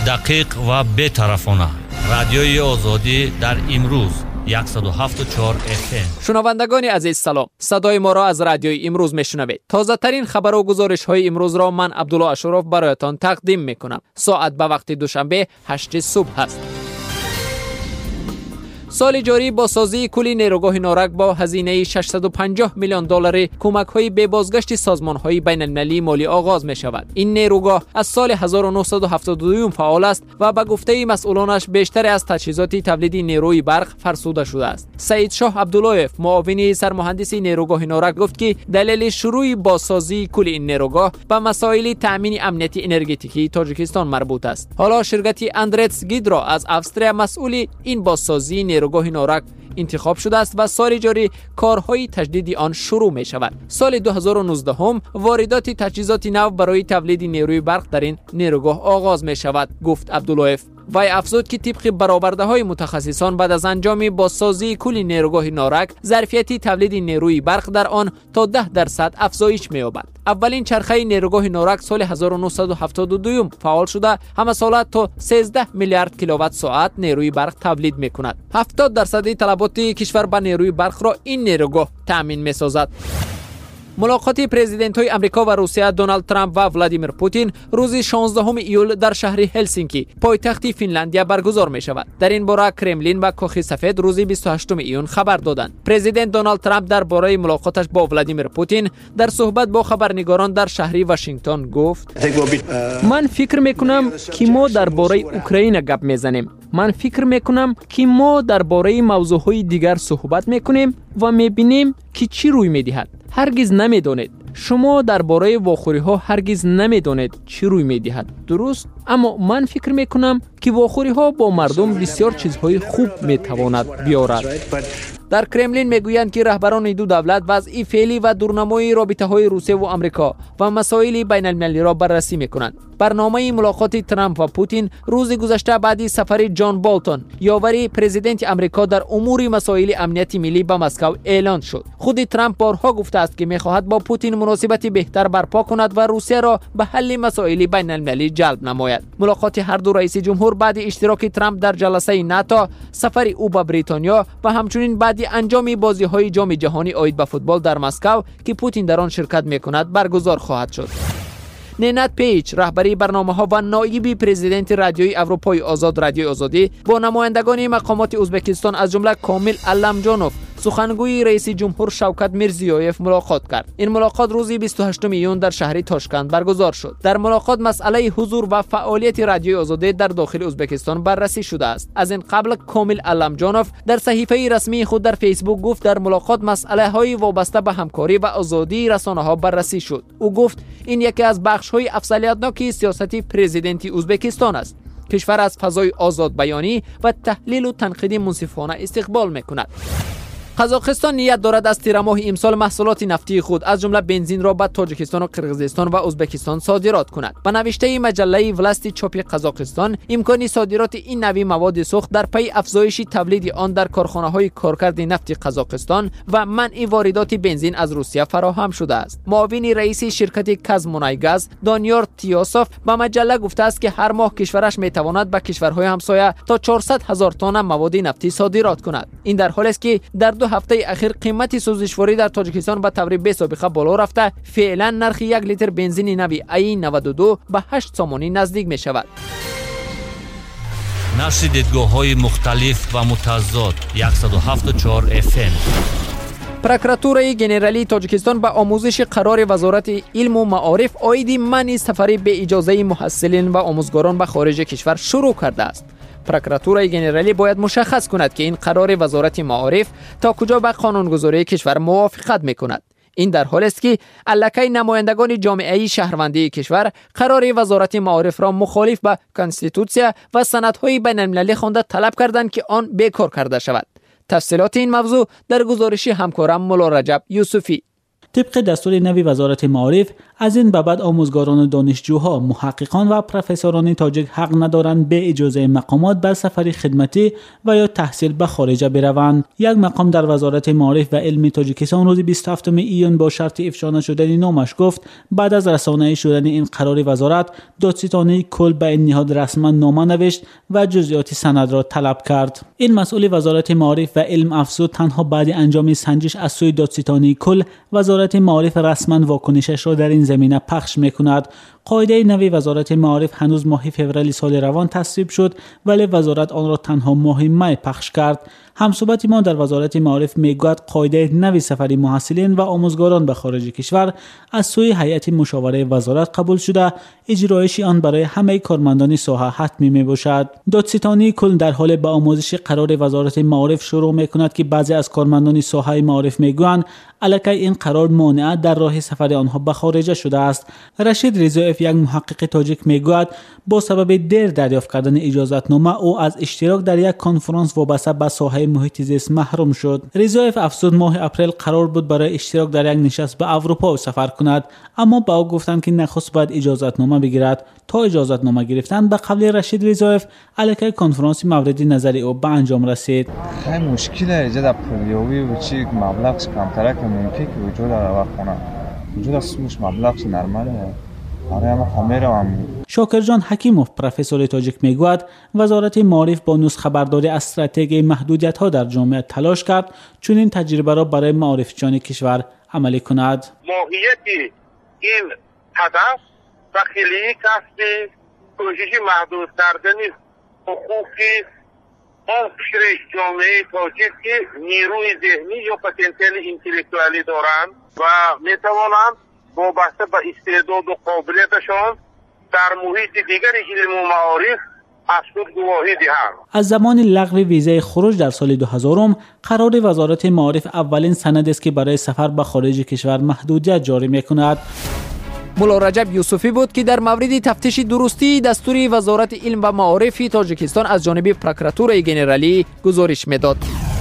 دقیق و بی‌طرفانه. رادیوی آزادی در امروز 107.4 FM. شنوندگان عزیز سلام. صدای ما را از رادیوی امروز میشنوید. تازه ترین خبر و گزارش های امروز را من عبدالله اشرف برایتان تقدیم میکنم. ساعت به وقت دوشنبه 8 صبح است. سال جاری با سازی کلی نیروگاه نارک با هزینه 650 میلیون دلار کمک‌های به بازگشت سازمان‌های بین‌المللی مالی آغاز می‌شود. این نیروگاه از سال 1972 فعال است و به گفته مسئولانش بیشتر از تجهیزات تولید نیروی برق فرسوده شده است. سعید شاه عبداللهیف، معاون سرمهندس نیروگاه نارک گفت که دلیل شروع بازسازی کل این نیروگاه به مسائل تامین امنیت انرژتیکی تاجیکستان مربوط است. حالا شرکت اندرتس گیدرا از استرالیا مسئول این بازسازی نیروگاه نارک انتخاب شده است و سال جاری کارهای تجدید آن شروع می شود. سال 2019 هم واردات تجهیزات نو برای تولید نیروی برق در این نیروگاه آغاز می شود، گفت عبداللهیف. وی افزود که طبق برآورده های متخصصان بعد از انجام بازسازی کل نیروگاه نارک ظرفیت تولید نیروی برق در آن تا 10% افزایش می‌یابد. اولین چرخه نیروگاه نارک سال 1972 فعال شده همه ساله تا 13 میلیارد کیلووات ساعت نیروی برق تولید می‌کند. 70% طلبات کشور به نیروی برق را این نیروگاه تامین می‌سازد. ملاقات پرزیدنت های امریکا و روسیه دونالد ترامپ و ولادیمیر پوتین روز 16 ایول در شهر هلسینکی پایتخت فنلاندیا برگزار می شود. در این باره کرملین و کاخ سفید روز 28 ایون خبر دادند. پرزیدنت دونالد ترامپ درباره ملاقاتش با ولادیمیر پوتین در صحبت با خبرنگاران در شهر واشنگتن گفت: من فکر میکنم که ما درباره اوکراین گپ میزنیم. من فکر میکنم که ما درباره موضوعهای دیگر صحبت میکنیم و میبینیم که چی روی میدهد. هرگز نمیدانید. شما درباره واخوری ها هرگز نمیدانید چی روی میدهد. درست؟ اما من فکر میکنم که واخوری ها با مردم بسیار چیزهای خوب میتواند بیارد. در کرملین میگویند که رهبران دو دولت وضع فعلی و دورنمای رابطه های روسیه و آمریکا و مسائل بین المللی را بررسی میکنند. برنامه ملاقات ترامپ و پوتین روز گذشته بعد سفر جان بالتون، یاور پرزیدنت آمریکا در امور مسائل امنیت ملی به مسکو اعلان شد. خود ترامپ بارها گفته است که میخواهد با پوتین مناسبت بهتر برپا کند و روسیه را به حل مسائل بین المللی جلب نماید. ملاقات هر دو رئیس جمهور بعد اشتراک ترامپ در جلسه ناتو، سفر او به بریتانیا و همچنین بعد انجام بازی‌های جام جهانی عاید به فوتبال در مسکو که پوتین در آن شرکت میکند برگزار خواهد شد. نینت پیچ، رهبری برنامه‌ها و نایب پرزیدنت رادیوی اروپای آزاد رادیوی آزادی با نمایندگان مقامات ازبکستان از جمله کامل علمجانوف، سخنگوی رئیس جمهور شوکت میرزیویف ملاقات کرد. این ملاقات روز 28 ایون در شهر تاشکند برگزار شد. در ملاقات مسئله حضور و فعالیت رادیوی آزادی در داخل ازبکستان بررسی شده است. از این قبل کامل علمجانوف در صحیفه رسمی خود در فیسبوک گفت در ملاقات مسائل وابسته به همکاری و آزادی رسانه‌ها بررسی شد. او گفت این یکی از بخش‌های افضلیت‌ناک سیاست پرزیدنت ازبکستان است. کشور از فضای آزاد بیانی و تحلیل و تنقید منصفانه استقبال می‌کند. قزاقستان نیت دارد از تیر ماه امسال محصولات نفتی خود از جمله بنزین را به تاجیکستان و قرقیزستان و ازبکستان صادرات کند. به نوشته مجله ولست چاپی قزاقستان، امکان صادرات این نوع مواد سوخت در پی افزایش تولید آن در کارخانه‌های کارکرد نفت قزاقستان و منع واردات بنزین از روسیه فراهم شده است. معاون رئیس شرکت کازمونایگاز دانیار تیاسوف به مجله گفته است که هر ماه کشورش میتواند به کشورهای همسایه تا 400,000 تن مواد نفتی صادرات کند. این در حالی است که در 2 هفته اخیر قیمت سوزشواری در تاجیکستان به طور بی‌سابقه بالا رفته. فعلا نرخ 1 لیتر بنزین نوی ای 92 به 8 سومانی نزدیک می شود. نشر دیدگاه‌های مختلف و متضاد 107.4 FM. پروکراتورای گنرالی تاجیکستان به آموزش قرار وزارت علم و معارف عاید منع سفر به اجازه محصلین و آموزگاران به خارج کشور شروع کرده است. پروکراتورای گنرالی باید مشخص کند که این قرار وزارت معارف تا کجا با قانونگذاری کشور موافقت میکند. این در حالی است که الکی نمایندگان جامعه شهروندی کشور قرار وزارت معارف را مخالف به کنستیتوسیا و سندهای بین‌المللی خوانده طلب کردند که آن بیکار کرده شود. تفصیلات این موضوع در گزارش همکارم مولا رجب یوسفی. طبق دستور نوی وزارت معارف از این به بعد آموزگاران و دانشجوها، محققان و پروفسوران تاجیک حق ندارند به اجازه مقامات بر سفر خدمتی و یا تحصیل به خارج بروند. یک مقام در وزارت معارف و علم تاجیکستان روز 27 ایون با شرط افشا نشدن نامش گفت بعد از رسانه‌ای شدن این قرار وزارت، دادستانی کل به این نهاد رسما نامه نوشت و جزئیات سند را طلب کرد. این مسئول وزارت معارف و علم افزود تنها بعد انجام سنجش از سوی دادستانی کل وزارت معارف رسما واکنشش را در این زمینه پخش میکند. قاعده نوی وزارت معارف هنوز ماه فوریه سال روان تصویب شد ولی وزارت آن را تنها ماه می پخش کرد. همصحبت ما در وزارت معارف میگوید قاعده نوی سفری محصلین و آموزگاران به خارج کشور از سوی هیئت مشاوره وزارت قبول شده، اجرایش آن برای همه کارمندان ساحه حتمی میباشد. دادستانی کل در حال به آموزش قرار وزارت معارف شروع میکند که بعضی از کارمندان ساحه معارف میگویند الکی این قرار مانع در راه سفر آنها به خارج شده است. رشید رضایف، یک محقق تاجیک، میگوید با سبب دیر دریافت کردن اجازتنامه او از اشتراک در یک کنفرانس وابسته به ساحه محیط زیست محروم شد. رضایف افزود ماه اپریل قرار بود برای اشتراک در یک نشست به اروپا سفر کند، اما با او گفتند که نخست باید اجازتنامه بگیرد. تا اجازتنامه گرفتن به قبل رشید رضایف الکی کنفرانس مورد نظر او به انجام رسید. خیلی مشکله ایجاد پولیوی و چی مبلغ کمتره که ممکنه که وجود داره خونه وجود اسمش مبلغ نرماله. شاکرجان حکیموف، پروفسور تاجیک، میگوید وزارت معارف با نسخه برداری استراتژی محدودیت ها در جامعه تلاش کرد چون این تجربه را برای معارفچیان کشور عملی کند. ماهیت این هدف و خیلی کسب کوشش محدود کردن حقوقی اون قشر جامعه تاجیک که نیروی ذهنی یا پتانسیل انتلکتوالی دارند و میتوانند وابسته به استعداد و قابلیتشان در محیط دیگر علم و معارف از خود گواهی دهند. از زمان لغو ویزای خروج در سال 2000 قرار وزارت معارف اولین سند است که برای سفر به خارج کشور محدودیت جاری می‌کند. ملا رجب یوسفی بود که در مورد تفتیش درستی دستور وزارت علم و معارف تاجیکستان از جانب پروکراتور ژنرالی گزارش می‌داد.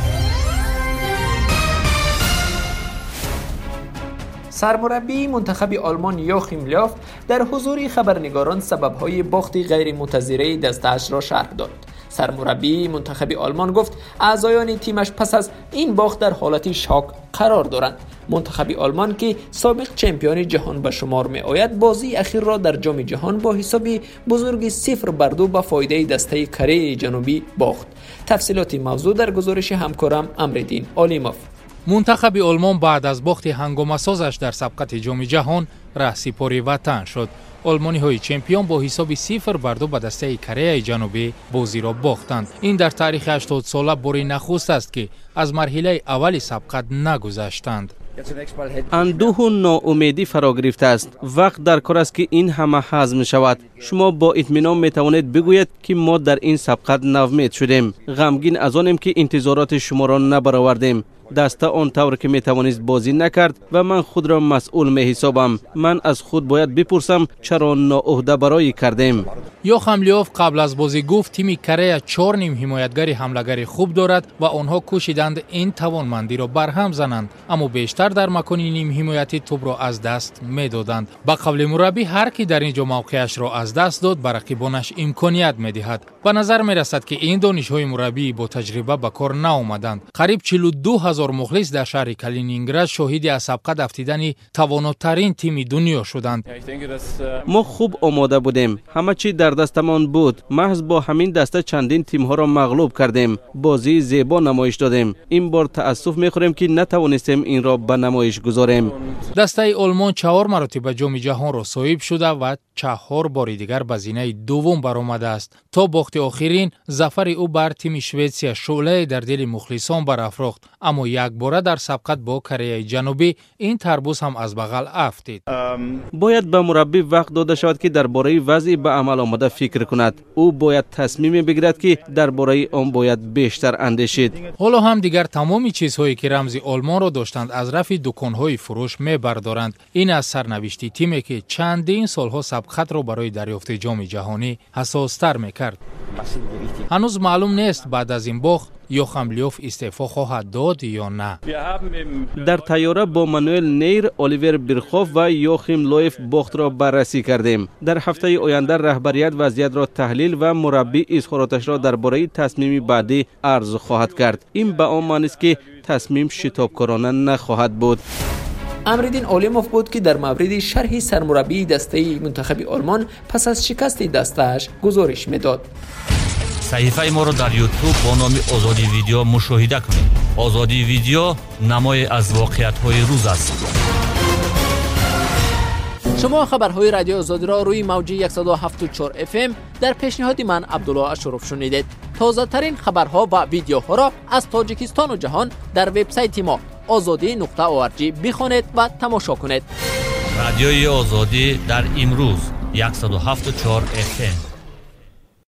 سرمربی منتخب آلمان یوخیم لوف در حضور خبرنگاران سبب‌های باخت غیر منتظره دسته‌اش را شرح داد. سرمربی منتخب آلمان گفت اعضایان تیمش پس از این باخت در حالت شاک قرار دارند. منتخب آلمان که سابق چمپیون جهان به شمار می آید، بازی اخیر را در جام جهان با حساب بزرگ 0-2 به فایده دسته کره جنوبی باخت. تفصیلات موضوع در گزارش همکارم امردین آلیموف. منتخب آلمان بعد از باخت هنگامه‌سازش در سبقت جام جهان رهسپار وطن شد. آلمانی های چمپیون با حساب 0-2 به دسته کره جنوبی بازی را باختند. این در تاریخ 80 ساله بار نخست است که از مرحله اول سبقت نگذشتند. اندوه و ناامیدی فرا گرفته است. وقت در کار است که این همه هضم شود. شما با اطمینان می توانید بگویید که ما در این سبقت نومید شدیم. غمگین از آنیم که انتظارات شما را نبرآوردیم. دسته آن طور که می توانست بازی نکرد و من خود را مسئول می حسابم. من از خود باید بپرسم چرا ناعهده برای کردیم. یوخیم لوف قبل از بازی گفت تیم کره 4 نیم حمایتگر حمله‌گر خوب دارد و آنها کوشیدند این توانمندی را برهم زنند، اما بیشتر در مکان نیم حمایتی توپ را از دست می دادند. با قبل مربی هر کی در اینجا موقعش را از دست داد بر رقیبانش امکانیت می دهد. به نظر می رسد که این دانش‌های مربی با تجربه به کار نآمدند. قریب 42000 مخلص در شهر کالینینگراد شاهد از سبقت رفتن تواناترین تیم دنیا شدند. ما خوب آماده بودیم. همه چی در دستمان بود. محض با همین دسته چندین تیم ها را مغلوب کردیم. بازی زیبا نمایش دادیم. این بار تأسف می‌خوریم که نتوانستیم این را به نمایش گذاریم. دسته آلمان 4 مرتبه جام جهان را صاحب شده و 4 بار دیگر به زینه دوم برآمده است. تا باخت آخرین ظفر او بر تیم شوئدیا شعله در دل مخلصان برافروخت، اما یک بار در سبقت با کره جنوبی این تربوز هم از بغل افتید. باید به مربی وقت داده شود که درباره وضع به عمل آمده فکر کند. او باید تصمیم بگیرد که درباره آن باید بیشتر اندیشید. حالا هم دیگر تمامی چیزهایی که رمز آلمان را داشتند از رفع دکان‌های فروش می‌بردارند. این از سرنوشتی تیمی که چندین سالها سبقت را برای دریافت جام جهانی حساس‌تر می‌کرد. هنوز معلوم نیست بعد از این باخت یوخام لیوف استعفا خواهد داد یا نه. در طیاره با مانوئل نیر، الیور بیرخوف و یوخیم لویف بخت را بررسی کردیم. در هفته آینده رهبریت وضعیت را تحلیل و مربی اظهاراتش را درباره تصمیم بعدی عرض خواهد کرد. این به آن معنی است که تصمیم شتابکارانه نخواهد بود. امرالدین عالموف بود که در مورد شرح سرمربی دسته منتخب آلمان پس از شکست دسته‌اش گزارش میداد. صحیفه ما را در یوتیوب با نام آزادی ویدیو مشاهده کنید. آزادی ویدیو نمای از واقعیت‌های روز است. شما خبرهای رادیو آزادی را روی موج 107.4 FM در پیشنهاد من عبدالله اشرف شنیدید. تازه ترین خبرها و ویدیوها را از تاجیکستان و جهان در وبسایت ما azadi.org بخوانید و تماشا کنید. رادیوی آزادی در امروز 107.4 FM.